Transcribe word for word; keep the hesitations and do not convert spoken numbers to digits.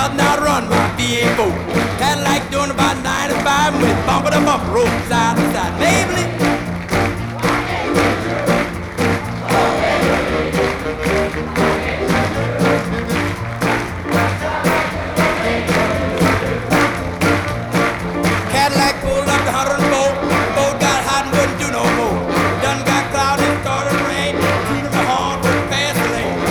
stop now run my V eight four. Cadillac doing about ninety-five with bumper to bumper, roll side to side. Maybelline. Cadillac pulled up to one